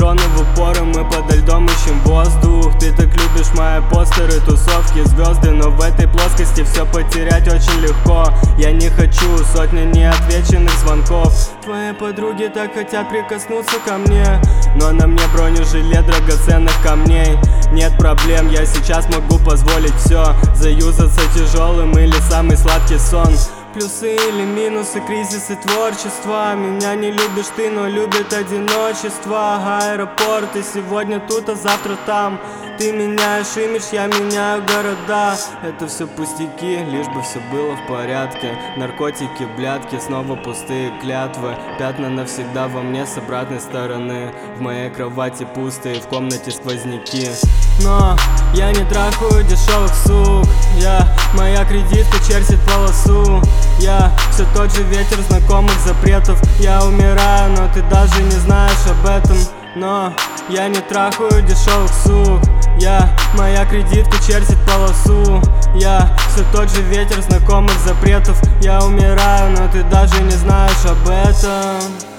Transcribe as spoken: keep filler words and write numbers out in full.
дроны в упор, и мы подо льдом ищем воздух. Ты так любишь мои постеры, тусовки, звезды, но в этой плоскости все потерять очень легко. Я не хочу сотни неотвеченных звонков. Твои подруги так хотят прикоснуться ко мне, но на мне бронежилет драгоценных камней. Нет проблем, я сейчас могу позволить все, заюзаться тяжелым или самый сладкий сон. Плюсы или минусы, кризисы творчества. Меня не любишь ты, но любит одиночество. Аэропорт, и сегодня тут, а завтра там. Ты меняешь имидж, я меняю города. Это все пустяки, лишь бы все было в порядке. Наркотики, блядки, снова пустые клятвы. Пятна навсегда во мне с обратной стороны. В моей кровати пустые, в комнате сквозняки. Но я не трахаю дешевых сук. Я, моя кредитка чертит полосу. Я все тот же ветер знакомых запретов. Я умираю, но ты даже не знаешь об этом. Но я не трахаю дешевых сук. Я, моя кредитка чертит полосу. Я все тот же ветер знакомых запретов. Я умираю, но ты даже не знаешь об этом.